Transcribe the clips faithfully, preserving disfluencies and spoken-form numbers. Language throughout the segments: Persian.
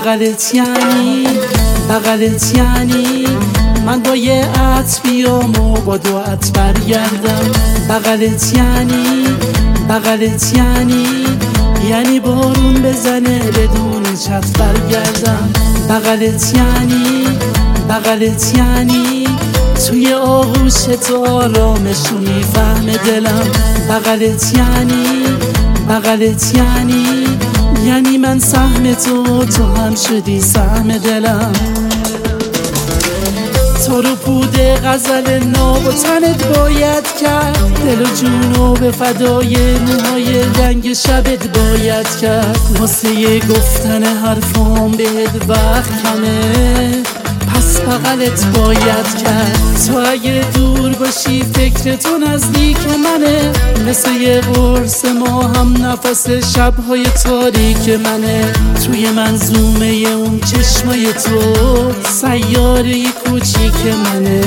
بغلت یعنی بغلت یعنی من با یه عطر بیام و با دو عطر برگردم. بغلت یعنی بغلت یعنی یعنی بارون بزنه بدون چتر برگردم. بغلت یعنی بغلت یعنی توی آغوش تو آرامش رو میفهمه دلم. بغلت یعنی بغلت یعنی یعنی من سهم تو تو هم شدی سهم دلم. تو رو پود غزل ناب و تنت باید کرد، دل و جونو به فدای موهای رنگ شبت باید کرد. واسه گفتن حرفام بهت وقت کمه، پس بغلت باید کرد. تو اگه دور باشی فکر تو نزدیک منه، مثل یه قرص ما هم نفس شبهای تاریک منه. توی منظومه اون چشمای تو سیاره کوچیک منه.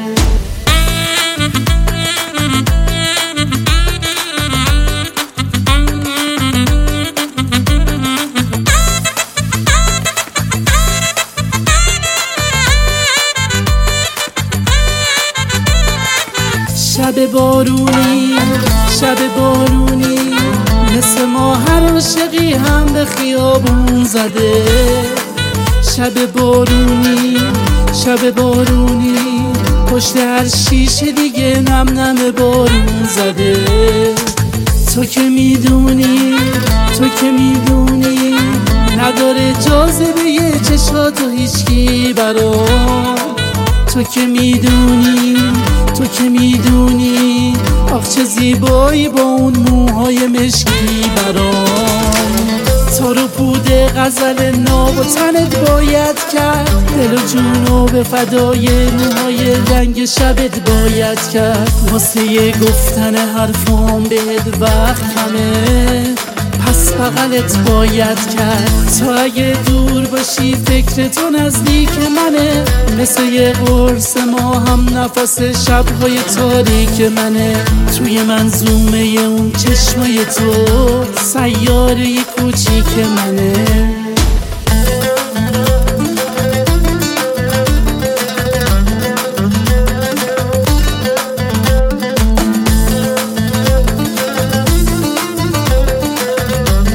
شب بارونی شب بارونی مثل ما هر عاشقی هم به خیابون زده. شب بارونی شب بارونی پشت هر شیشه دیگه نم نم بارون زده. تو که میدونی تو که میدونی نداره جاذبه یه چشاتو هیچکی برام. تو که میدونی تو که میدونی آخ چه زیبایی با اون موهای مشکی برام. تو رو پود غزل ناب و تنت باید کرد، دل و جونو به فدای موهای رنگ شبت باید کرد. واسه گفتن حرفام بهت وقت کمه، پس بغلت باید کرد. تو اگه دور باشی فکر تو نزدیک منه، مثل یه قرص ما هم نفس شبهای تاریک منه. توی منظومه اون چشمای تو سیاره کوچیک منه.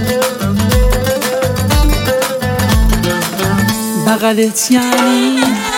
بغلت یعنی